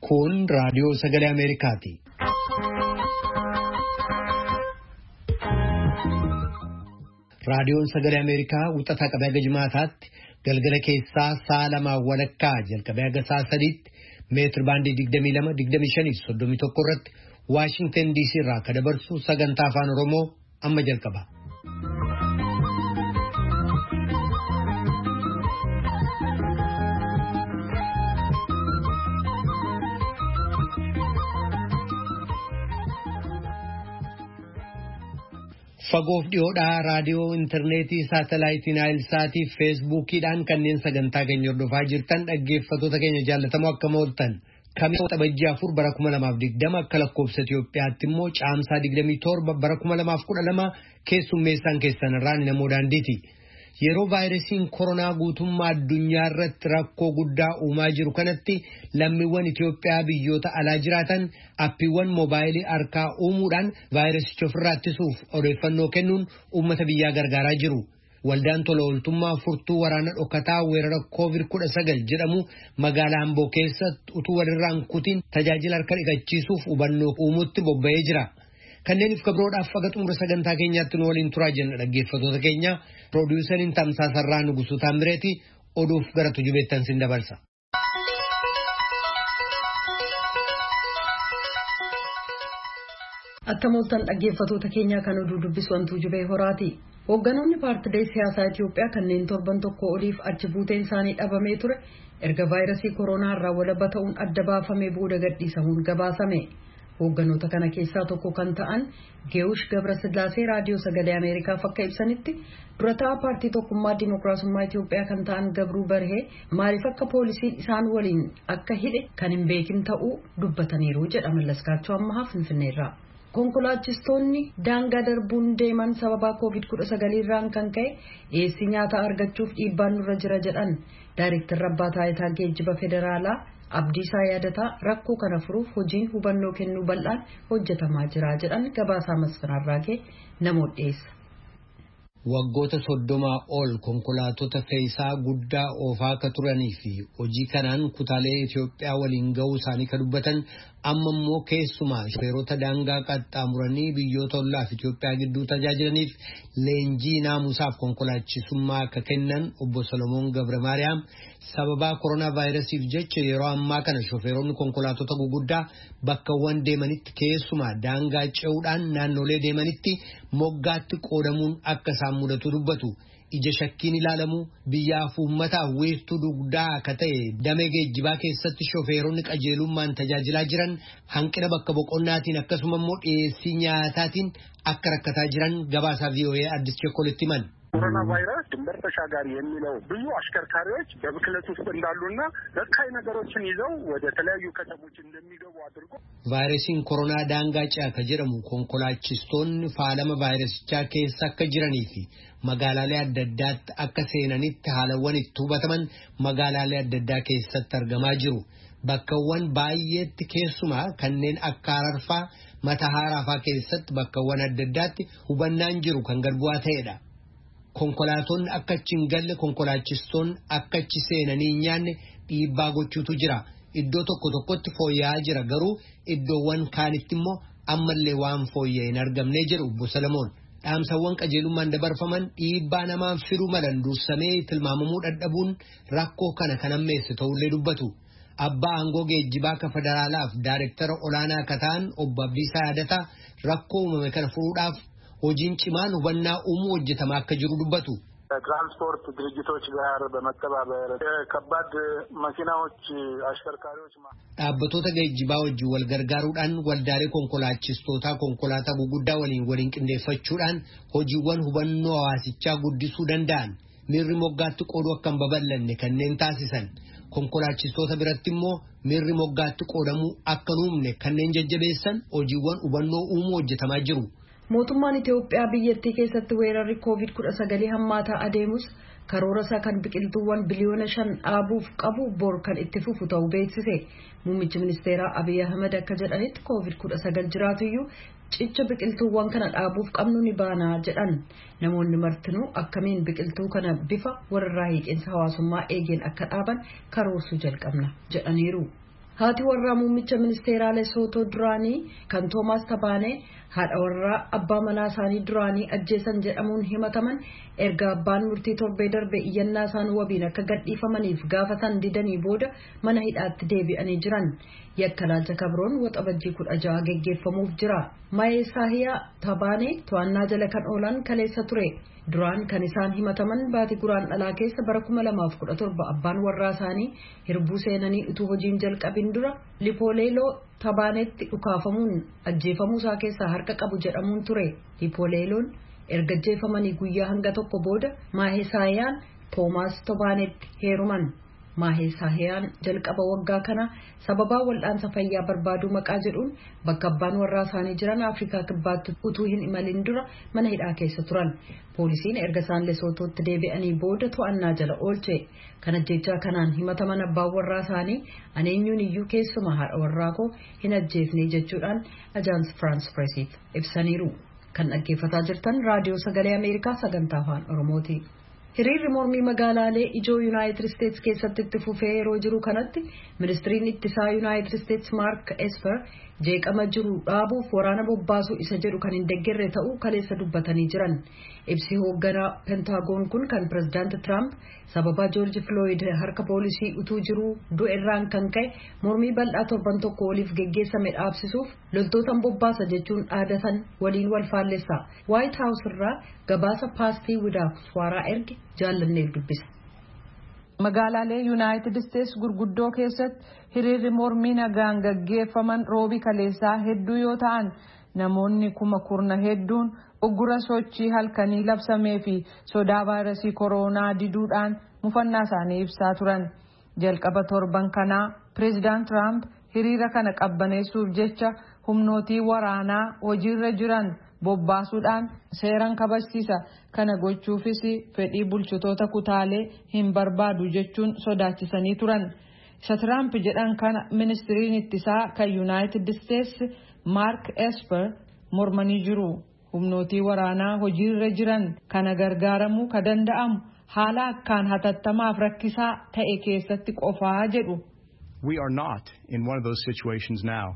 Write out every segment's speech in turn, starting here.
Kun raadiyoo sagalee Ameerikaati. Raadiyoon sagalee Ameerikaa wixataa qabee haga jimaataatti galgala keessaa sa'a lamaa walakkaa jalqabee haga sa'a sadiitti meetir baandii 22-25-31 irratti Waashingtan DC irraa kan dabarsu sagantaa afaan Oromoo amma jalqaba. Fagoof dhiyoodhaa raadiyoo intarneetii saatalaayitii Naayilsaatii feesbuukiidhaan kanneen sagantaa keenya hordofaa jirtan dhaggeeffattoota keenya jaallatamoo akkam ooltan kamisa waxabajjii 4 bara 2020 akka lakkoofsa Itoophiyaatti immoo caamsaa 27 bara 2012 keessummeessaan keessan irraan namoo daandiiti. Yeroo vaayirasiin koronaa guutummaa addunyaa irratti rakkoo guddaa uumaa jiru kanatti lammiiwwan Itoophiyaa biyyoota alaa jiraatan appiiwwan moobaayilii harkaa uumuudhaan vaayirasicha ofirraa ittisuuf odeeffannoo kennuun uummata biyyaa gargaaraa jiru. Waldaan tola ooltummaa furtuu waraana dhokataa weerara COVID-19 jedhamu magaalaa Amboo keessatti utuu walirraan kutiin tajaajila harka dhiqachiisuuf hubannoo uumuutti bobba'ee jira. Kanneeniif kabroodhaaf faga xumura sagantaa keenyaatti nu waliin turaa jenna dhaggeeffattoota keenya. Piroodyuseriin Tamsaasarraa Nugusuu Taamireeti oduuf gara tujubeettan sin dabarsa. Attamooltan dhaggeeffattoota keenyaa kan oduu dubbisu wantuu jubee horaati. Hoogganoonni paartilee siyaasaa Itoophiyaa kanneen torban tokko oliif achi buuteen isaanii dhabamee ture erga vaayirasii koronaa irraa walaba ta'uun adda baafamee booda gadhiisamuun gabaasame. Hoogganoota kana keessaa tokko kan ta'an Geewush Gabrasillaasee raadiyoo sagalee Ameerikaaf akka ibsanitti durataa paartii tokkummaa Dimookiraasummaa Itoophiyaa kan ta'an Gabruu Barhee maaliif akka poolisiin isaan waliin akka hidhe kan hin beekin ta'uu dubbataniiru jedha Mallaskaachoo Ammahaa Finfinneerraa. Konkolaachistoonni daangaa darbuun deeman sababa COVID-19 irraan kan ka'e dhiyeessii nyaataa argachuuf dhiibbaan nurra jira jedhan Daayirektarri Abbaa Taayitaa Geejjiba Federaalaa Abdiisaa Yaadataa rakkoo kana furuuf hojiin hubannoo kennuu bal'aan hojjetamaa jira jedhan gabaasaa Masfinaarraa kee namoota dhiyeessa. Waggoota 30 ol konkolaattota fe'iisaa guddaa oofaa akka turanii fi hojii kanaan kutaalee Itoophiyaa waliin ga'uu isaanii kan dubbatan amma immoo keessumaa shofeerota daangaa qaxxaamuranii biyyoota ollaaf Itoophiyaa gidduu tajaajilaniif leenjii naamusaaf konkolaachisummaa akka kennan obbo Solomoon Gabre Maariyaam sababaa koronaa vaayirasiif jecha yeroo ammaa kana shofeeronni konkolaattota guguddaa bakkawwan deemanitti keessumaa daangaa ce'uudhaan naannolee deemanitti moggaatti qoodamuun akka isaan mudatu dubbatu. Ija shakkiin ilaalamu biyyaaf uummataaf weestuu dugdaa akka ta'e damee geejjibaa keessatti shofeeronni qajeelummaan tajaajilaa jiran hanqina bakka boqonnaatiin akkasuma immoo dhiyeessii nyaataatiin akka rakkataa jiran gabaasaa VOA Addis Chekkolitti himan. ኮሮና ቫይረስ ድንበር ተሻጋሪ የሚለው ብዙ አሽከርካሪዎች በብክለት ውስጥ እንዳሉና ለካይ ነገሮችን ይዘው ወደ ተለያዩ ከተሞች እንደሚገቡ አድርጎ ቫይረሲን ኮሮና ዳንጋጫ ከጀረሙ ኮንኮላቺስቶን ፋለመ ቫይረስቻ ኬሳ ከጅረኒፊ መጋላሌ አደዳት አከሰነኒት ሐለወን ኢቱበተመን መጋላሌ አደዳ ኬሰት ተርገማ ጅሩ bakkaawwan baay'eetti keessumaa kanneen akka Hararfaa Matahaaraafaa keessatti bakkaawwan adda addaatti hubannaan jiru kan gadbu'aa ta'edha. Konkolaatonni akka achi hin galle konkolaachistoonni akka achi seenanii hin nyaanne dhiibbaa gochuutu jira. Iddoo tokko tokkotti fooyya'aa jira garuu iddoowwan kaanitti immoo ammallee waan fooyya'e hin argamne jedhu obbo Salamoon. Dhaamsawwan qajeelummaan dabarfaman dhiibbaa namaan firuu malan dursamee tilmaamamuu dadhabuun rakkoo kana kan ammeesse ta'ullee dubbatu. Abbaa aangoo geejjibaa akka federaalaaf daayirektara olaanaa akka ta'an obbo Abdiisaa Yaadataa rakkoo uumame kana furuudhaaf hojiin cimaan hubannaa uumuu hojjetamaa akka jiru dubbatu. ትራንስፖርት ድርጅቶች ጋር በመተባበር ከባድ መኪናዎች አሽከርካሪዎች dhaabbattoota geejjibaa wajjin wal gargaaruudhaan waldaalee konkolaachistoota konkolaataa guguddaa waliin qindeeffachuudhaan hojiiwwan hubannoo hawaasichaa guddisuu danda'an miirri moggaatti qooduu akka hin babal'anne kanneen taasisan konkolaachistoota biratti immoo miirri moggaatti qoodamuu akka hin uumne kanneen jajjabeessan hojiiwwan hubannoo uumuu hojjetamaa jiru. Mootummaan Itoophiyaa biyyattii keessatti weerarri COVID-19 hammaataa adeemus karoora isaa kan biqiltuuwwan biliyoona 5 dhaabuuf qabu bor kan itti fufu ta'uu beeksise. Muummichi Ministeeraa Abiy Ahmed akka jedhanitti COVID-19 jiraatuyyuu cicha biqiltuuwwan kana dhaabuuf qabnu ni baana jedhan. Namoonni martinuu akkamiin biqiltuu kana bifa warraa hiiqinsa hawaasummaa eegeen akka dhaaban karoorsuu jalqabna jedhaniiru. Haati warraa muummicha ministeeraa Lesotho duraanii kan Toomaas Tabaanee haadha warraa abbaa manaa isaanii duraanii ajjeesan jedhamuun himataman erga abbaan murtii torbee darbe iyyannaa isaan wabiin akka gadhiifamaniif gaafatan didanii booda mana hidhaatti deebi'anii jiran. Yakkalaalcha kabroon waxabajjii 16 geggeeffamuuf jira. Maayesaahiyaa Tabaanee to'annaa jala kan oolan kaleessa ture. Duraan kan isaan himataman baatii guraandhalaa keessa bara 2017 abbaan warraa isaanii hirbuu seenanii utuu hojiin jalqabin dura Lipoleeloo Tabaanetti dhukaafamuun ajjeefamuu isaa keessaa harka qabu jedhamuun ture. Lipoleeloon erga ajjeefamanii guyyaa hanga tokko booda Maahesaayaan Toomaas Tabaanetti heeruman. Maahesaayaan jalqaba waggaa kana sababaa wal'aansa fayyaa barbaaduu maqaa jedhuun bakka abbaan warraa isaanii jiran Afrikaa kibbaatti utuu hin imalin dura mana hidhaa keessa turan. Poolisiin erga isaan Lesothotti deebi'anii booda to'annaa jala oolche. Kana jechaa kanaan himataman abbaan warraa isaanii aneenyuun iyyuu keessuma haadha warraa koo hin ajjeefne jechuudhaan Ajaans Firaans Presiif ibsaniiru. Kan dhaggeeffataa jirtan raadiyoo sagalee Ameerikaa sagantaa afaan Oromooti. Hiriirri mormii magaalaalee ijoo Yuunaayitid Isteetsi keessatti itti fufee yeroo jiru kanatti ministiriin ittisaa Yuunaayitid Isteetsi Maark Esper jeeqama jiru dhaabuuf waraana bobbaasuu isa jedhu kan hin deeggarre ta'uu kaleessa dubbatanii jiran. Ibsi hoogganaa Pentaagoon kun kan pirezidaanti Tiraamp sababa Joorji Filooyid harka poolisii utuu jiru du'erraan kan ka'e mormii bal'aa torban tokko oliif geggeessame dhaabsisuuf loltootaan bobbaasa jechuun dhaadatan waliin wal faallessa. Waayit Haawus irraa gabaasa paastii widaaf waaraa erge jaallanneef dubbisa. Magaalaalee Yuunaayitid Isteetsi gurguddoo keessatti hiriirri mormii nagaan gaggeeffaman roobii kaleessaa hedduu yoo ta'an namoonni kurna hedduun uggura sochii halkanii labsamee fi sodaa vaayirasii kooroonaa diduudhaan mufannaa isaanii ibsaa turan. Jalqaba torban kanaa pireezidaant Tiraamp hiriira kana qabbaneessuuf jecha humnootii waraanaa hojiirra jiran bobbaasuudhaan seeran kabachiisa. Kana gochuufis fedhii bulchitoota kutaalee hin barbaadu jechuun sodaachisanii turan. Isa Tiraamp jedhan kana ministiriin ittisaa kan Yuunaayitid Isteetsi Maark Esper mormanii jiru. Humnootii waraanaa hojiirra jiran kana gargaaramuu ka danda'amu haala akkaan hatattamaaf rakkisaa ta'e keessatti qofaa jedhu. We are not in one of those situations now.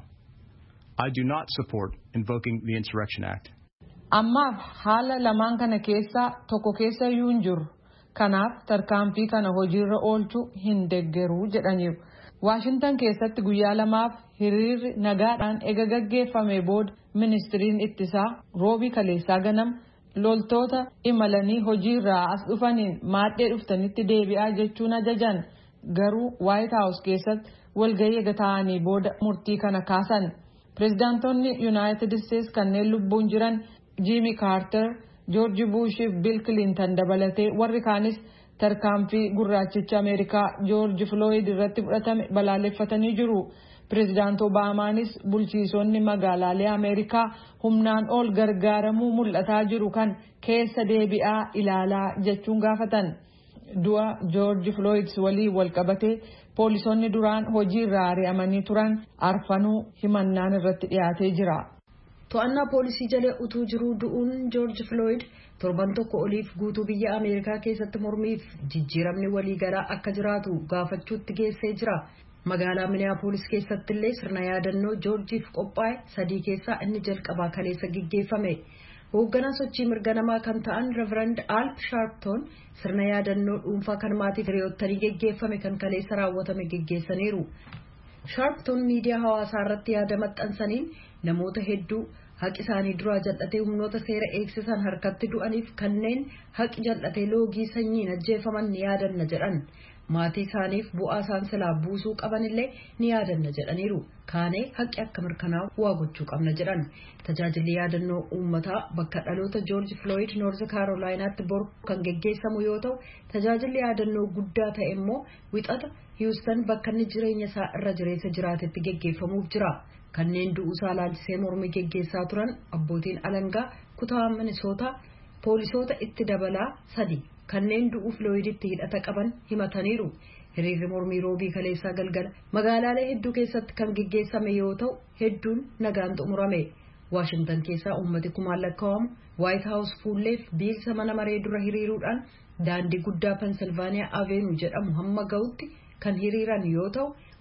I do not support invoking the Insurrection Act. Ammaaf haala lamaan kana keessaa tokko keessa iyyuu hin jiru. Kanaaf tarkaanfii kana hojiirra oolchuu hin deeggaru jedhaniiru. Waashintan keessatti guyyaa lamaaf hiriirri nagaadhaan ega gaggeeffame booda ministiriin ittisaa roobii kaleessaa ganama loltoota imalanii hojiirraa as dhufaniin maadhee dhuftanitti deebi'aa jechuun ajajan. Garuu Waayit Haawus keessatti walgahii ega ta'anii booda murtii kana kaasan. Pireezidaantonni Yuunaayitid Isteetsi kanneen lubbuun jiran Jimmy Carter, George Bush fi Bill Clinton dabalatee warri kaanis tarkaanfii gurraachicha Ameerikaa George Floyd irratti fudhatame balaaleffatanii jiru. Pireezidaant Obaamaanis bulchiisonni magaalaalee Ameerikaa humnaan ol gargaaramuu mul'ataa jiru kan keessa deebi'aa ilaalaa jechuun gaafatan. Du'a George Floyd waliin wal qabatee poolisonni duraan hojiirraa ari'amanii turan arfanuu himannaan irratti dhiyaatee jira. To'annaa poolisii jala utuu jiruu du'uun George Floyd torban tokko oliif guutuu biyya Ameerikaa keessatti mormiif jijjiiramni waliigalaa akka jiraatu gaafachuutti geessee jira. Magaalaa Minneapolis keessatti illee sirna yaadannoo Georgeef qophaa'e 3 keessaa inni jalqabaa kaleessa gaggeeffame. Hoogganaa sochii mirga namaa kan ta'an Reverend Al Sharpton sirna yaadannoo dhuunfaa kan maatii hiriyoottanii gaggeeffame kan kaleessa raawwatame gaggeessaniiru. Sharpton miidiyaa hawaasaa irratti yaada maxxansaniin namoota hedduu haqi isaanii duraa jal'atee humnoota seera eegsisan harkatti du'aniif kanneen haqi jal'atee loogii sanyiin ajjeefaman ni yaadanna jedhan. Maatii isaaniif bu'aa isaan silaa buusuu qaban illee ni yaadanna jedhaniiru. Kaanee haqi akka mirkanaa'u waa gochuu qabna jedhan. Tajaajilli yaadannoo uummataa bakka dhaloota George Floyd North Carolinaatti boru kan geggeessamu yoo ta'u, tajaajilli yaadannoo guddaa ta'e immoo wixata Houston bakka inni jireenya isaa irra jireessa jiraatetti geggeeffamuuf jira. Kanneen du'uusaa laalchisee mormii geggeessaa turan abbootiin alangaa kutaa Minnesota poolisoota itti dabalaa 3 kanneen du'uu Floyditti hidhata qaban himataniiru. Hiriirri mormii roobii kaleessaa galgala magaalaalee hedduu keessatti kan geggeessame yoo ta'u hedduun nagaan xumurame. Washington keessaa uummati kumaan lakkaa'amu White House fuulleef biilsa mana maree dura hiriiruudhaan daandii guddaa Pennsylvania Avenue jedhamu hamma ga'utti kan hiriiran yoo ta'u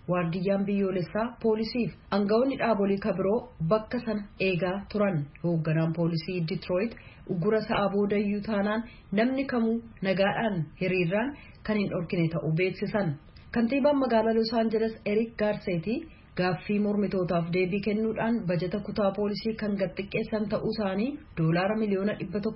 waardiyyaan biyyoolessaa poolisiif aangawoonni dhaabolee kabiroo bakka sana eegaa turan. Hoogganaan poolisii Detroit uggura sa'a boodayyuu taanaan namni kamuu nagaadhaan hiriiraan kan hin dhorkine ta'uu beeksisan. Kantiibaan magaalaa Los Angeles Eric Garcetti gaaffii mormitootaaf deebii kennuudhaan bajeta kutaa poolisii kan gad xiqqeessan ta'uu isaanii $100 miliyoona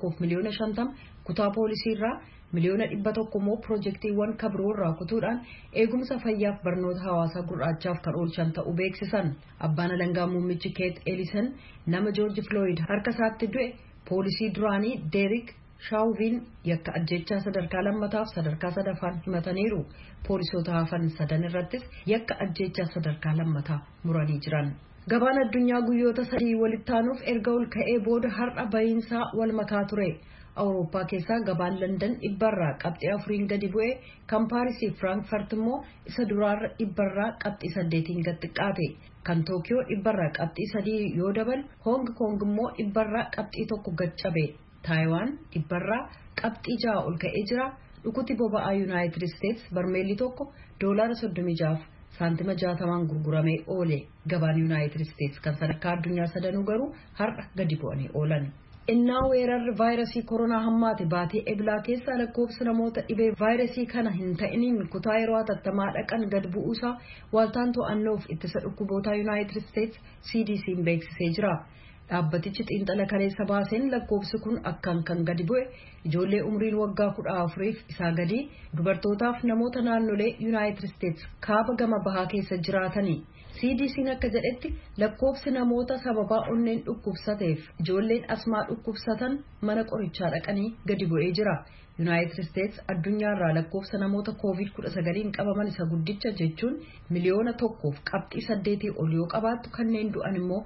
150 kutaa poolisii irraa miliyoona 100 immoo piroojeektiiwwan kabiroo irraa kutuudhaan eegumsa fayyaaf barnoota hawaasaa gurraachaaf kan oolchan ta'uu beeksisan. Abbaan alangaa muummichi Keet Elison nama George Floyd harka isaatti du'e poolisii duraanii Derek Chauvin yakka ajjechaa sadarkaa lammataaf sadarkaa sadaffaan himataniiru. Poolisoota hafan 3 irrattis yakka ajjechaa sadarkaa lammataa muranii jiran. Gabaan addunyaa guyyoota 3 walitti aanuuf erga ol ka'ee booda har'a bahiinsaa wal makaa ture. Awurooppaa keessaa gabaan London dhibbarraa qabxii 4 gadi bu'ee kan Paarisii fi Frankfurt immoo isa duraarra dhibbarraa qabxii 8 gad xiqqaate. Kan Tookiyoo dhibbarraa qabxii 3 yoo dabalu Hong Kong immoo dhibbarraa qabxii 1 gad cabe. Taiwan dhibbarraa qabxii 6 ol ka'ee jira. Dhukuti boba'aa United States barmeelli tokko $36 saantima 60 gurguramee oole. Gabaan United States kan sadarkaa addunyaa sadanuu garuu har'a gadi bu'anii oolan. Innaa weerarri vaayirasii koronaa hammaate baatee eblaa keessa lakkoofsi namoota dhibee vaayirasii kana hin ta'iniin kutaa yeroo hatattamaa dhaqan gad bu'uusaa waaltaan to'annoof ittisa dhukkuboota United States CDC'n beeksisee jira. Dhaabbatichi xiinxala kaleessa baaseen lakkoofsi kun akkaan kan gadi bu'e ijoollee umriin waggaa 14 isaa gadi dubartootaaf namoota naannolee United States kaaba gama bahaa keessa jiraatanii. CDC'n akka jedhetti lakkoofsi namoota sababaa onneen dhukkubsateef ijoolleen asmaa dhukkubsatan mana qorichaa dhaqanii gadi bu'ee jira. United States addunyaarraa lakkoofsa namoota COVID-19 qabaman isa guddicha jechuun miliyoona 1.8 ol yoo qabaattu kanneen du'an immoo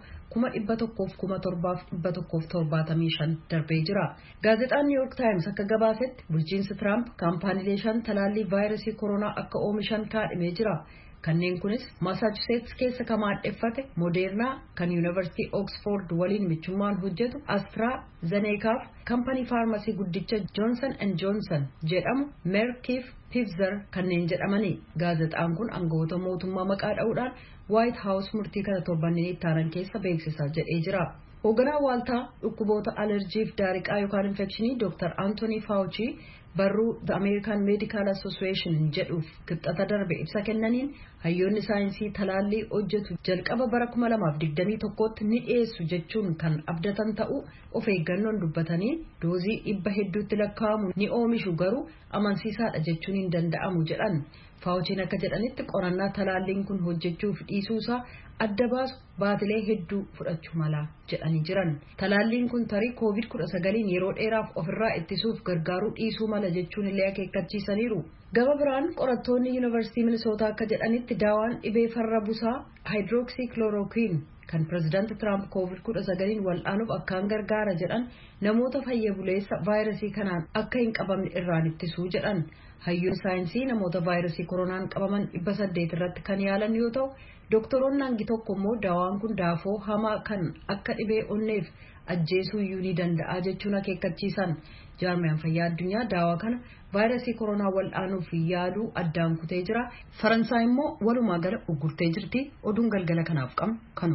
1,775 darbee jira. Gaazexaan New York Times akka gabaasetti bulchiinsi Trump kaampaaniilee 5 talaallii vaayirasii koronaa akka oomishan kaadhimee jira. Kanneen kunis Massachusetts keessa kan maadheffate Moderna kan University Oxford waliin michummaan hojjetu AstraZeneca fi kaampanii faarmasii guddicha Johnson & Johnson jedhamu Merck Pfizer kanneen jedhamani. Gaazexaan kun aangawoota mootummaa maqaa dha'uudhaan White House murtii kana torbanneen ittaanan keessa beeksisaa jedhee jira. Hoogganaa waaltaa dhukkuboota alerjiif daariqaa yookaan infekshinii Dr. Anthony Fauci barruu The American Medical Association jedhuuf qixxata darbe ibsa kennaniin hayyoonni saayinsii talaallii hojjetu jalqaba bara 2021tti ni dhiyeessu jechuun kan abdatan ta'uu of eeggannoon dubbatanii doozii 100tti lakkaa'amu ni oomishu garuu amansiisaadha jechuun hin danda'amu jedhan. Faawuchiin akka jedhanitti qorannaa talaalliin kun hojjechuuf dhiisuusaa adda baasu baatilee hedduu fudhachuu mala jedhanii jiran. Talaalliin kun tarii COVID-19 yeroo dheeraaf ofirraa ittisuuf gargaaruu dhiisuu mala jechuun illee akeekkachiisaniiru. Gama biraan qorattoonni Yuunivarsiitii Minisootaa akka jedhanitti daawaan dhibee farra busaa hydroxychloroquine kan pirezidaanti Trump COVID-19 wal'aanuuf akkaan gargaara jedhan namoota fayya buleessa vaayirasii kanaan akka hin qabamne irraan ittisuu jedhan. Hayyoonni saayinsii namoota vaayirasii koronaan qabaman 800 irratti kan yaalan yoo ta'u, doktoroonni hangi tokko immoo daawaan kun daafoo hamaa kan akka dhibee onneef ajjeesuu iyyuu ni danda'a jechuun akeekkachiisan. Jaarmiyaan fayyaa addunyaa daawaa kana vaayirasii koronaa wal'aanuuf yaaduu addaan kutee jira. Faransaay immoo walumaa gala gurgurtee jirti. Oduun galgala kanaaf qabnu kanu.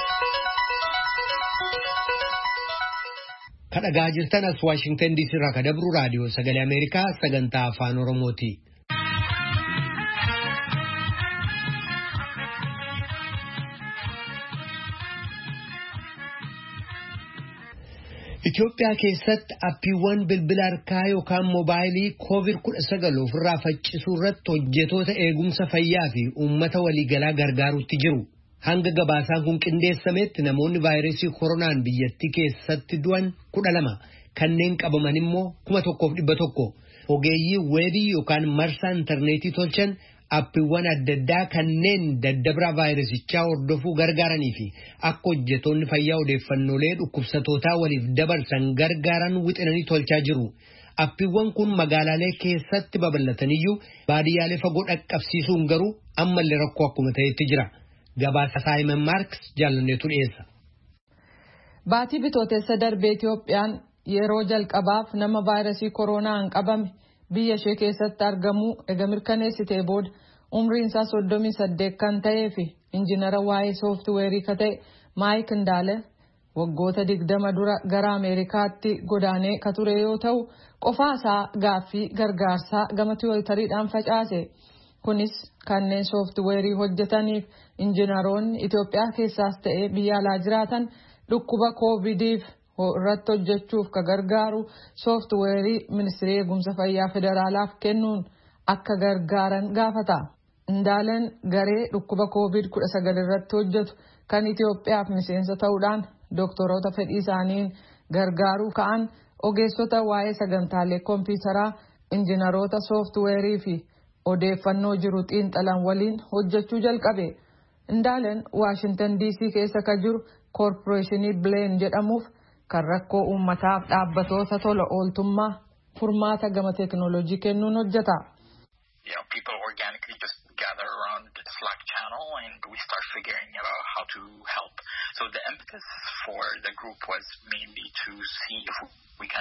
Kadhagaa jirtan as Washington DC irraa kadabru raadiyoo sagalee Ameerikaa sagantaa afaan Oromooti. Itoophiyaa keessatti appiiwwan bilbila harkaa yookaan moobaayilii COVID-19 ofirraa faccisuu irratti hojjetoota eegumsa fayyaa fi uummata waliigalaa gargaaruutti jiru. Hanga gabaasaan kun qindeessametti namoonni vaayirasii koronaan biyyattii keessatti du'an 12 kanneen qabaman immoo 1,100. Ogeeyyii weebii yookaan marsaa intarneetii tolchan appiiwwan adda addaa kanneen daddabraa vaayirasichaa hordofuu gargaaranii fi akka hojjetoonni fayyaa odeeffannoolee dhukkubsatootaa waliif dabarsan gargaaran wixinanii tolchaa jiru. Appiiwwan kun magaalaalee keessatti babal'ataniyyuu baadiyyaalee fagoo dhaqqabsiisuun garuu ammallee rakkoo akkuma ta'etti jira. Gabaasa Simon Marks jaalanneetu dhiyeessa. Baatii bitootessa darbee Itoophiyaan yeroo jalqabaaf nama vaayirasii koronaan qabame biyya ishee keessatti argamu ega mirkaneessitee booda umriin isaa 38 kan ta'ee fi injiinara waa'ee sooftiweerii ka ta'e Maayik Ndaale waggoota 20 dura gara Ameerikaatti godaanee ka ture yoo ta'u qofaasaa gaaffii gargaarsaa gama tiwiitariidhaan facaase. Kunis kanneen sooftiweerii hojjetaniif injiinaroonni Itoophiyaa keessaas ta'ee biyya alaa jiraatan dhukkuba koovidiif irratti hojjechuuf ka gargaaru sooftiweerii ministeera eegumsa fayyaa federaalaaf kennuun akka gargaaran gaafata. Ndaaleen garee dhukkuba COVID-19 irratti hojjetu kan Itoophiyaaf miseensa ta'uudhaan doktoroota fedhii isaaniin gargaaruu ka'an ogeessota waa'ee sagantaalee kompiitaraa injiinaroota sooftiweerii fi odeeffannoo jiru xiinxalan waliin hojjechuu jalqabe. Ndaaleen Waashintan DC keessa ka jiru koorporeeshinii Bileen jedhamuuf kan rakkoo uummataaf dhaabbatoota tola ooltummaa furmaata gama teekinooloojii kennuun hojjeta. People organically just gather around the Slack channel and we start figuring out how to help. So the impetus for the group was mainly to see if we can.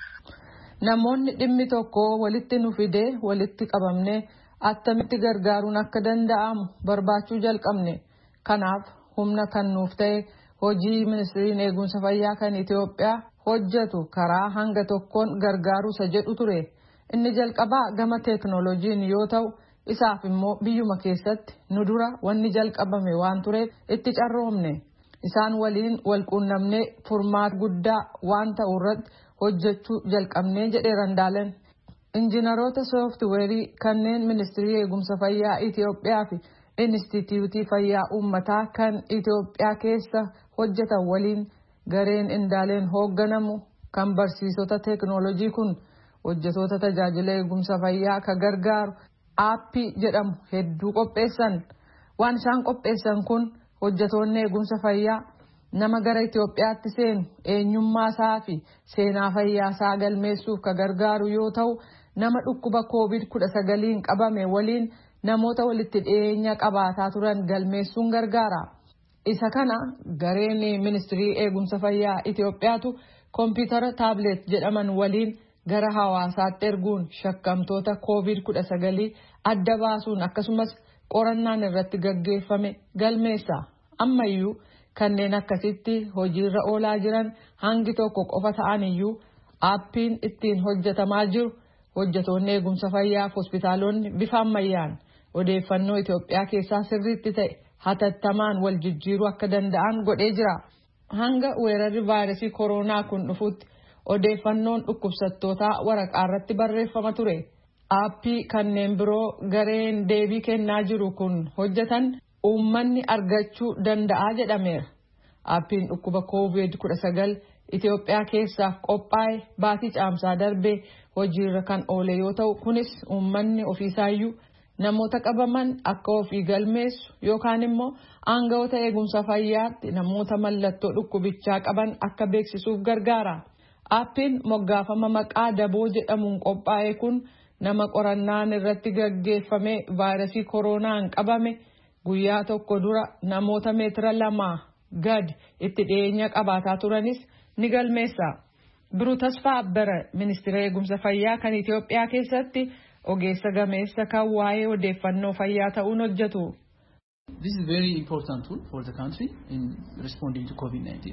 Namoonni dhimmi tokko walitti nu fidee walitti qabamne attamitti gargaaruun akka danda'amu barbaachuu jalqabne. Kanaaf humna kan nuuf ta'e hojii ministeeriin eegumsa fayyaa kan Itoophiyaa hojjetu karaa hanga tokkoon gargaaruusa jedhu ture. Inni jalqabaa gama teekinooloojiin yoo ta'u isaaf immoo biyyuma keessatti nu dura wanni jalqabame waan tureef itti carroomne. Isaan waliin wal quunnamnee furmaata guddaa waan ta'u irratti hojjechuu jalqabnee jedheera Ndaaleen. Injiinaroota sooftiweerii kanneen ministeerii eegumsa fayyaa Itoophiyaa fi Inistituutii Fayyaa Uummataa kan Itoophiyaa keessa hojjetan waliin gareen Ndaaleen hoogganamu kan barsiisota teekinooloojii kun hojjetoota tajaajila eegumsa fayyaa ka gargaaru aappii jedhamu hedduu qopheessan. Waan isaan qopheessan kun hojjetoonni eegumsa fayyaa nama gara Itoophiyaatti seenu eenyummaa isaa fi seenaa fayyaa isaa galmeessuuf ka gargaaru yoo ta'u nama dhukkuba COVID-19 qabame waliin namoota walitti dhiyeenya qabaataa turan galmeessuun gargaara. Isa kana gareen ministeerii eegumsa fayyaa Itoophiyaatu kompiitara taabileet jedhaman waliin gara hawaasaatti erguun shakkamtoota COVID-19 adda baasuun akkasumas qorannaan irratti gaggeeffame galmeessa. Ammayyuu kanneen akkasitti hojiirra oolaa jiran hangi tokko qofa ta'an iyyuu aappiin ittiin hojjetamaa jiru hojjetoonni eegumsa fayyaaf hospitaalonni bifa ammayyaan odeeffannoo Itoophiyaa keessaa sirriitti ta'e hatattamaan wal jijjiiruu akka danda'an godhee jira. Hanga weerarri vaayirasii koronaa kun dhufutti odeeffannoon dhukkubsattootaa waraqaa irratti barreeffama ture. Aappii kanneen biroo gareen deebii kennaa jiru kun hojjetan uummanni argachuu danda'a jedhameera. Aappiin dhukkuba COVID-19 Itoophiyaa keessaaf qophaa'e baatii caamsaa darbee hojiirra kan oole yoo ta'u kunis uummanni ofiisaayyuu namoota qabaman akka ofii galmeessu yookaan immoo aangawoota eegumsa fayyaatti namoota mallattoo dhukkubichaa qaban akka beeksisuuf gargaara. Aappiin moggaafama maqaa daboo jedhamuun qophaa'e kun nama qorannaan irratti gaggeeffame vaayirasii koronaan qabame guyyaa tokko dura namoota meetira 2 gad itti dhiyeenya qabaataa turanis ni galmeessa. Biruu Tasfaa Abbara ministeera eegumsa fayyaa kan Itoophiyaa keessatti ogeessa gameessa kan waa'ee odeeffannoo fayyaa ta'uun hojjetu. This is a very important tool for the country in responding to COVID-19.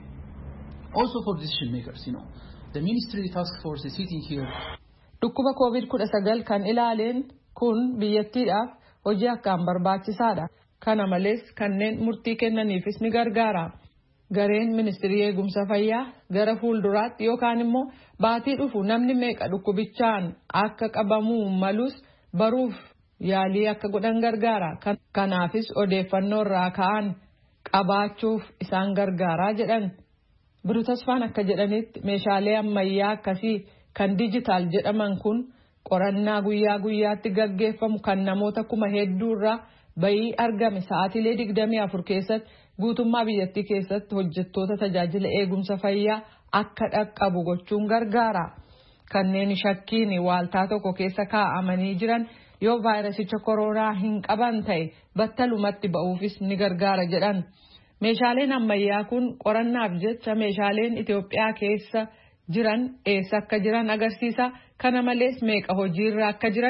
Also for decision makers, The ministry task force is sitting here. Dhukkuba COVID-19 kan ilaaleen kun biyyattiidhaaf hojii akkaan barbaachisaadha. Kana malees kanneen murtii kennaniifis ni gargaara. Gareen ministeerii eegumsa fayyaa gara fuulduraatti yookaan immoo baatii dhufu namni meeqa dhukkubichaan akka qabamuu malus baruuf yaalii akka godhan gargaara. Kanaafis odeeffannoo irraa ka'an qabaachuuf isaan gargaaraa jedhan. Biruu Tasfaan akka jedhanitti meeshaalee ammayyaa akkasii kan dijitaal jedhaman kun qorannaa guyyaa guyyaatti gaggeeffamu kan namoota 1,000 irraa bayii argame sa'aatiilee 24 keessatti guutummaa biyyattii keessatti hojjettoota tajaajila eegumsa fayyaa akka dhaqqabu gochuun gargaara. Kanneen shakkiin waaltaa tokko keessa kaa'amanii jiran yoo vaayirasicha koronaa hin qaban ta'e battalumatti ba'uufis ni gargaara jedhan. Meeshaaleen ammayyaa kun qorannaaf jecha meeshaaleen Itoophiyaa keessa jiran eessa akka jiran agarsiisa. Kana malees meeqa hojiirra akka jiran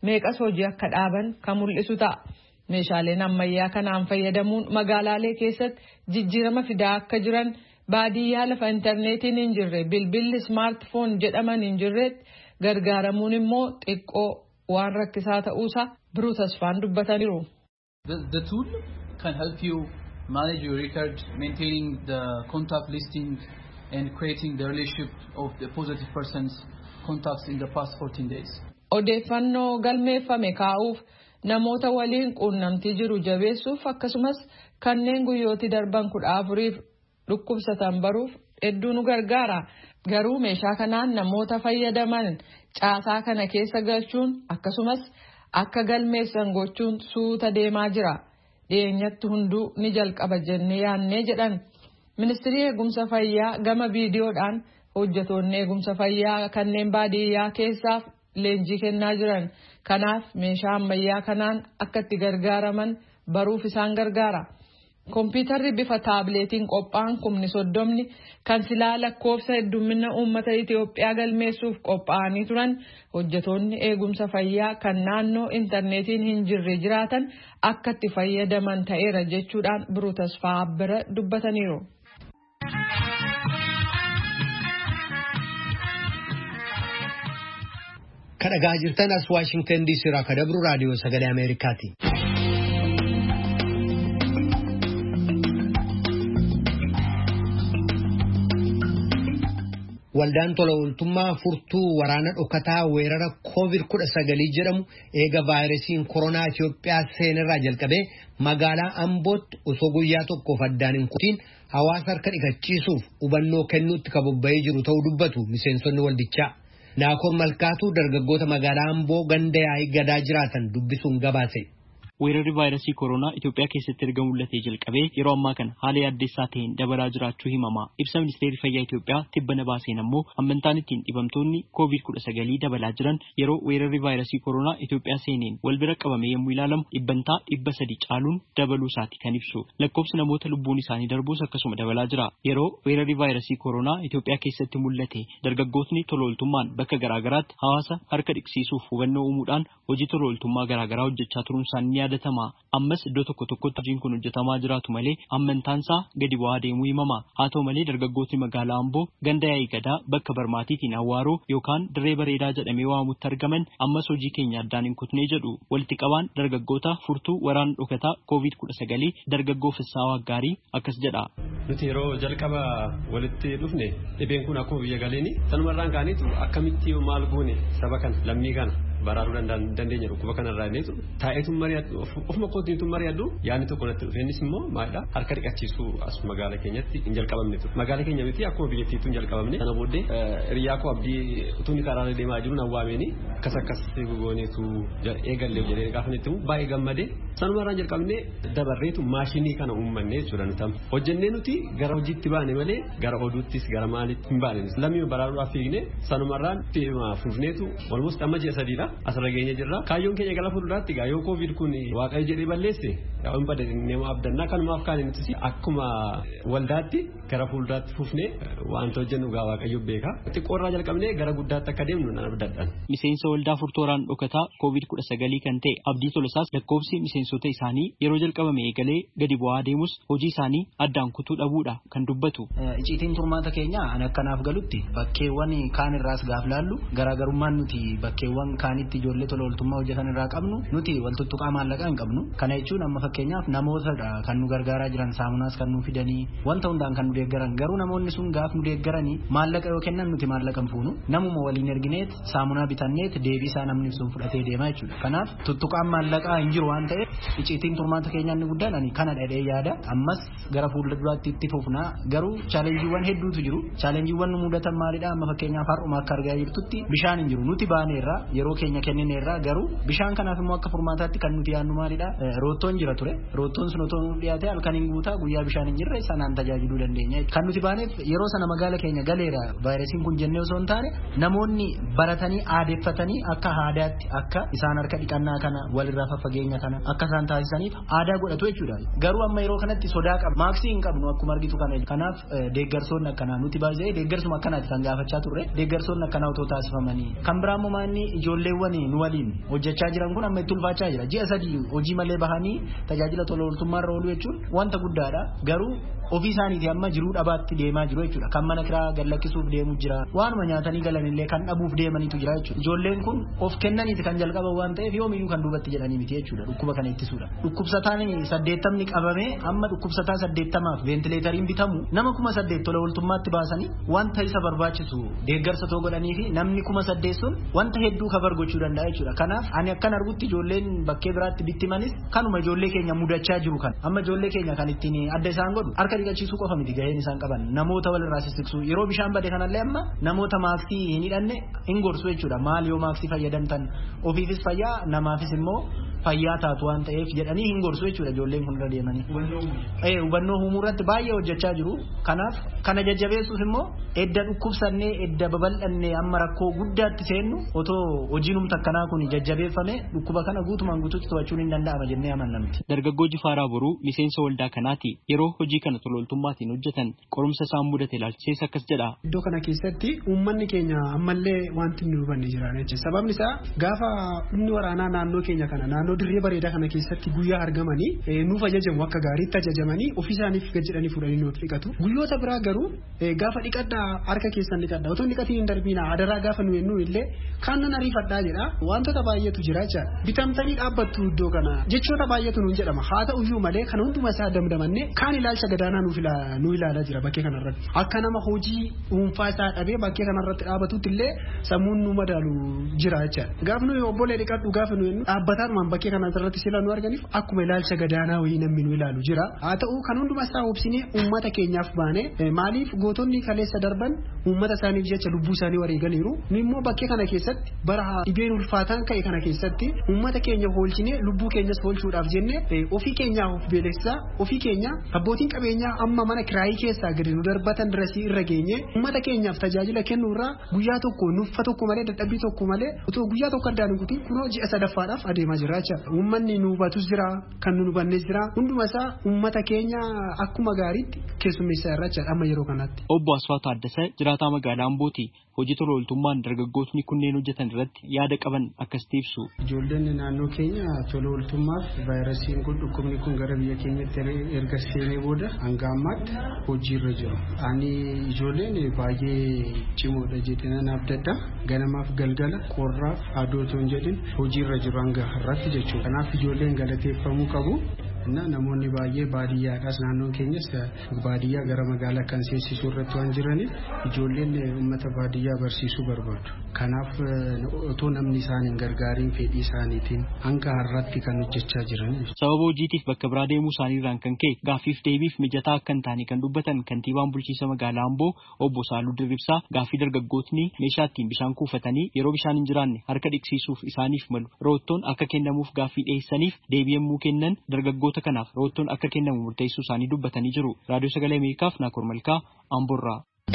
meeqas hojii akka dhaaban kan mul'isu ta'a. Meeshaaleen ammayyaa kanaan fayyadamuun magaalaalee keessatti jijjiirama fidaa akka jiran baadiyyaa lafa intarneetiin hin jirre bilbilli smaartfoon jedhaman hin jirretti gargaaramuun immoo xiqqoo waan rakkisaa ta'uusaa Biruu Tasfaan dubbataniiru. The tool can help you manage your record, maintaining the contact listing and creating the relationship of the positive person's contacts in the past 14 days. Odeeffannoo galmeeffame kaa'uuf namoota waliin quunnamtii jiru jabeessuuf akkasumas kanneen guyyooti darban 14f dhukkubsatan baruuf hedduu nu gargaara. Garuu meeshaa kanaan namoota fayyadaman caasaa kana keessa galchuun akkasumas akka galmeessan gochuun suuta deemaa jira. Dhiyeenyatti hunduu ni jalqaba jennee yaannee jedhan. Ministirii eegumsa fayyaa gama viidiyoodhaan hojjetoonni eegumsa fayyaa kanneen baadiyyaa keessaaf leenjii kennaa jiran. Kanaaf meeshaa ammayyaa kanaan akka itti gargaaraman baruuf isaan gargaara. Kompiitarri bifa taabileetiin qophaa'an 30,000 kan silaa lakkoofsa heddumina uummata Itoophiyaa galmeessuuf qophaa'anii turan hojjetoonni eegumsa fayyaa kan naannoo intarneetiin hin jirre jiraatan akka itti fayyadaman ta'eera jechuudhaan Biruu Tasfaa Abbara dubbataniiru. Kan dhagaa jirtan as Waashingtan DC irraa kan dabru raadiyoo sagalee Ameerikaati. Waldaan tola ooltummaa furtuu waraana dhokataa weerara COVID-19 jedhamu eega vaayirasiin koronaa Itoophiyaa seenerraa jalqabee magaalaa Ambootti osoo guyyaa tokkoof addaan hin kutiin hawaasa harka dhiqachiisuuf hubannoo kennuutti kan bobba'ee jiru ta'uu dubbatu miseensonni waldichaa. Naakoor Malkaatuu dargaggoota magaalaa Amboo ganda yaa'ii gadaa jiraatan dubbisuun gabaase. Weerarri vaayirasii koronaa Itoophiyaa keessatti erga mul'atee jalqabee yeroo ammaa kana haala yaaddeessaa ta'een dabalaa jiraachuu himama. Ibsa ministeerri fayyaa Itoophiyaa tibbana baaseen ammoo amantaan ittiin dhibamtoonni COVID-19 dabalaa jiran yeroo weerarri vaayirasii koronaa Itoophiyaa seeneen wal bira qabame yommuu ilaalamu dhibbantaa 300 caaluun dabaluu isaati kan ibsu. Lakkoofsi namoota lubbuun isaanii darbuus akkasuma dabalaa jira. Yeroo weerarri vaayirasii koronaa Itoophiyaa keessatti mul'ate dargaggootni tola ooltummaan bakka garaagaraatti hawaasa harka dhiqsiisuuf hubannoo uumuudhaan hojii tola ooltummaa garaagaraa hojjechaa turuun isaanii ammas iddoo tokko tokkotti hojiin kun hojjetamaa jiraatu malee amantaansaa gadi bu'aa deemuu himama. Haa ta'u malee dargaggootni magaalaa Amboo ganda yaa'ii gadaa bakka barmaatiitiin Awwaaroo yookaan dirree bareedaa jedhamee waamamutti argaman ammas hojii keenya addaan hin kutnee jedhu. Walitti qabaan dargaggoota furtuu waraana dhokataa COVID-19 dargaggoo Fissaawaa Gaarii akkas jedha. Nuti yeroo jalqaba walitti dhufne dhibeen kun akkuma biyya galeeni sanumarraan kaaniitu akkamitti maal goone saba kana lammii kana baraaruu dandeenya dhukkuba kanarraa innitu taa'eetu mari'adhu ofuma kootiitu mari'adhu yaadni tokko natti dhufeenis immoo maalidha harka dhiqachiisuu as magaala keenyatti hin jalqabamne ture. Magaala keenya miti akkuma biyyattiitu hin jalqabamne. Sana booddee hiriyaa koo abdii utuunni karaarra deemaa jiru na waameeni akkas gooneetu eegallee jedhee gaafa itti baay'ee gammadee sanumarraan jalqabnee dabarreetu maashinii kana uummanne jechuudha nutam. Hojjennee nuti gara hojiitti baane malee gara oduuttis gara maalitti hin baane. Lammii baraaruudhaaf fiigne sanumarraan fuufneetu walumatti amma ji'a sadiidha. Asirra geenye jirra. Kaayyoon keenya gara fuulduraatti yoo COVID kun waaqayyo jedhee balleesse yaa hin badannee abdannaa kanumaaf kaan nuti akkuma waldaatti gara fuulduraatti fufnee waanta hojjennu gaa waaqayyo beeka. Xiqqoorraa jalqabnee gara guddaatti akka deemnu nan abdadhaan. Miseensa waldaa furtuu waraana dhokataa COVID-19 kan ta'e Abdii Tolasaas lakkoofsi miseensota isaanii yeroo jalqabame eegalee gadi bu'aa deemus hojii isaanii addaan kutuu dhabuudha kan dubbatu. Icciitiin turmaata keenya an akkanaaf galutti bakkeewwan kaan irraas gaaf laallu garaagarummaan nuti bakkeewwan kaanitti ijoollee tola ooltummaa hojjetan irraa qabnu nuti waltuttuqaa maallaqaa hin qabnu. Kana jechuun amma fakkeenyaaf namoota kan nu gargaaraa jiran saamunaas kan nu fidanii wanta hundaan kan nu deeggaran garuu namoonni sun gaaf nu deeggaranii maallaqa yoo kennan nuti maallaqa hin fuunu namuma waliin ergineet saamunaa bitanneet deebii isaa namni sun fudhatee deemaa jechuudha. Kanaaf tuttuqaan maallaqaa hin jiru waan ta'eef icciitiin turmaata keenyaa inni guddaan ani kana dhadhee yaada ammas gara fuulduraatti itti fufnaa garuu chaalenjiiwwan hedduutu jiru. Chaalenjiiwwan nu mudatan maalidha amma fakkeenyaaf har'uma akka argaa jirtutti bishaan hin jiru nuti baaneerraa yeroo keenya kennineerraa garuu bishaan kanaaf immoo akka furmaataatti kan nuti yaadnu maalidha roottoon jira ture roottoon sun otoo nuuf dhiyaate halkaniin guutaa guyyaa bishaan hin jirre sanaan tajaajiluu dandeenya kan nuti baaneef yeroo sana magaala keenya galeera vaayirasiin kun jennee osoo hin taane namoonni baratanii aadeeffatanii akka aadaatti akka isaan harka dhiqannaa kana walirraa faffageenya kana akka akka isaan taasisaniif aadaa godhatu jechuudha. Garuu amma yeroo kanatti sodaa qaba. Maaksii hin qabnu akkuma argitu kana. Kanaaf deeggarsoonni akkanaa nuti baay'ee deeggarsuma akkanaati kan gaafachaa turre. Deeggarsoonni akkanaa otoo taasifamanii. Kan biraa immoo maanni ijoolleewwan nu waliin hojjechaa jiran kun amma itti ulfaachaa jira. Ji'a 3 hojii malee bahanii tajaajila tola ooltummaarra oolu jechuun wanta guddaadha. Garuu ofii isaaniiti amma jiruu dhabaatti deemaa jiru jechuudha. Kan mana kiraa gallakkisuuf deemu jira. Waanuma nyaatanii galanillee kan dhabuuf deemanitu jira jechuudha. Ijoolleen kun of kennaniiti kan jalqaban waan ta'eef yoomiyyuu kan duubatti jedhanii miti jechuudha. Dhukkuba kana ittisuudha. Dhukkubsataan 80 qabame amma dhukkubsataa 80f veentileetariin bitamu nama 8,000 tola ooltummaatti baasanii wanta isa barbaachisu deeggarsa too godhanii fi namni 8,000 sun wanta hedduu kabar gochuu danda'a jechuudha. Kanaaf ani akkan argutti ijoolleen bakkee biraatti bittimanis kanuma ijoollee keenya mudachaa jiru kan. Amma ijoollee keenya kan ittiin adda isaan godhu harka dhiqachiisuu qofa miti gaheen isaan qaban namoota walirraa sissiqsuu yeroo bishaan bade kanallee amma namoota maaksii hin hidhanne hin gorsu jechuudha. Maal yoo maaksii fayyadamtan ofiifis fayyaa namaafis immoo fayyaa taatu waan ta'eef jedhanii hin gorsu jechuudha ijoolleen kun irra deemanii. Hubannoo uumuu irratti baay'ee hojjechaa jiru. Kanaaf kana jajjabeessuuf immoo edda dhukkubsannee edda babal'annee amma rakkoo guddaatti seennu otoo hojiin humna akkanaa kun jajjabeeffame dhukkuba kana guutumaan guutuutti to'achuun hin danda'ama jennee amannamti. Dargaggoo Jifaaraa Boruu miseensa waldaa kanaati. Yeroo hojii kana tola ooltummaatiin hojjetan qorumsa isaan mudate ilaalchisees akkas jedha. Iddoo kana keessatti uummanni keenya ammallee wanti nu hubanne jira jechuudha. Sababni isaa gaafa humni waraanaa naannoo keenya kana naannoo dirree bareedaa kana keessatti guyyaa argamanii nuuf ajajamu akka gaariitti ajajamanii ofii isaaniif gad jedhanii fuudhanii nuuf dhiqatu. Guyyoota biraa garuu gaafa dhiqadhaa harka keessan dhiqadhaa otoo dhiqatiin hin darbiina adaraa gaafa nu yennu illee kaan nan ariifadhaa jedha. Wantoota baay'eetu jira jechuudha. Bitamtanii dhaabbattu iddoo kana jechoota baay'eetu nuun jedhama. Haa ta'uyyuu malee kan hunduma isaa damdamannee kaan ilaalcha gadaanaa nu ilaalaa jira bakkee kanarratti. Akka nama hojii dhuunfaa isaa dhabee bakkee kanarratti dhaabatutti illee sammuun nu madaalu jira jechuudha. Gaafa nuyi obbolee dhiqadhu gaafa nu yennu dhaabbataadhumaan bakkee kanarratti sila nu arganiif akkuma ilaalcha gadaanaa wayii namni nu ilaalu jira. Haa ta'u kan hunduma isaa obsinee uummata keenyaaf baane maaliif gootonni kaleessa darban uummata isaaniif jecha lubbuu isaanii wareeganiiru. Nu immoo bakkee kana keessatti bara dhibeen ulfaataan ka'e kana keessatti uummata keenya oolchinee lubbuu keenyas oolchuudhaaf jennee ofii keenyaaf of beeksisaa ofii keenya abbootiin qabeenyaa amma mana kiraayii keessaa gadi nu darbatan dirasii irra geenye uummata keenyaaf tajaajila kennuurraa guyyaa tokko nuffa tokko malee dadhabbii tokko malee otoo guyyaa tokko addaan hin kutin kunoo ji'a sadaffaadhaaf adeemaa jira jechuudha. Uummanni nu hubatus jira kan nu hubannes jira hunduma isaa uummata keenya akkuma gaariitti keessummeessaa irra jechuudha amma yeroo kanatti. Obbo Asfaa Taaddasee jiraataa magaalaa Ambooti. Hojii tola ooltummaan dargaggootni kunneen hojjetan irratti yaada qaban akkasitti ibsu. Ijoolleen naannoo keenya tola ooltummaaf vaayirasiin kun dhukkubni kun gara biyya keenyatti erga seenee booda hanga ammaatti hojiirra jiru. Ani ijoolleen baay'ee cimoodha jedhee nan abdadha. Ganamaaf galgala qorraaf aduu otoo hin jedhin hojiirra jiru hanga har'aatti jechuudha. Kanaaf ijoolleen galateeffamuu qabu. Namoonni baay'ee baadiyyaadhaas naannoon keenyas baadiyyaa gara magaalaa kan seensisuu irratti waan jiraniif ijoolleen uummata baadiyyaa barsiisuu barbaadu. Kanaaf otoo namni isaan hin gargaariin fedhii isaaniitiin hanga har'aatti kan hojjechaa jiran. Sababa hojiitiif bakka biraa deemuu isaaniirraan kan ka'e gaaffiif deebiif mijataa akka hin taane kan dubbatan kantiibaan bulchiinsa magaalaa Amboo obbo Saaluu Dirribsaa gaaffii dargaggootni meeshaa ittiin bishaan kuufatanii yeroo bishaan hin jiraanne harka dhiqsiisuuf isaaniif malu roottoon akka kennamuuf gaaffii dhiyeessaniif deebii yommuu kennan dargaggoota kanaaf roottoon akka kennamu murteessuu isaanii dubbatanii jiru. Raadiyoo Sagalee Ameerikaaf Naakoor Malkaa Amboorraa.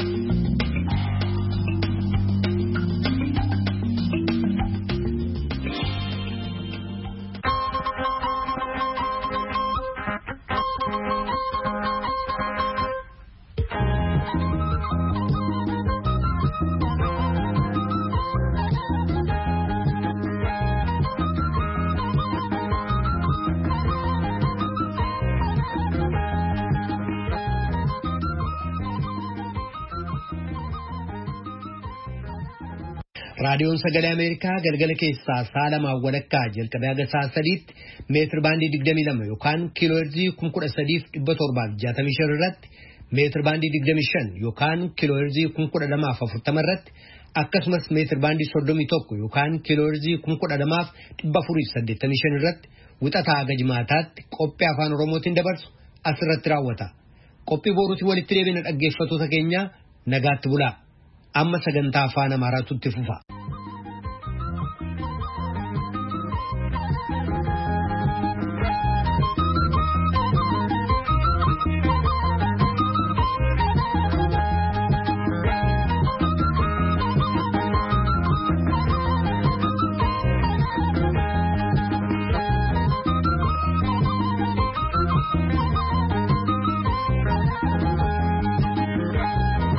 Raadiyoon Sagalee Ameerikaa galgala keessaa sa'a lamaan walakkaa jalqabee haga sa'a sadiitti meetir baandii 22 yookaan kiilooherzii 13,765 irratti meetir baandii 25 yookaan kiilooherzii 12,040 irratti akkasumas meetir baandii 31 yookaan kiilooherzii 12,485 irratti wixataa haga jimaataatti qophii afaan Oromootiin dabarsu asirratti raawwata. Qophii boruutii walitti deebina dhaggeeffattoota keenya nagaatti bulaa. Amma sagantaa afaan Amaaraatu itti fufa.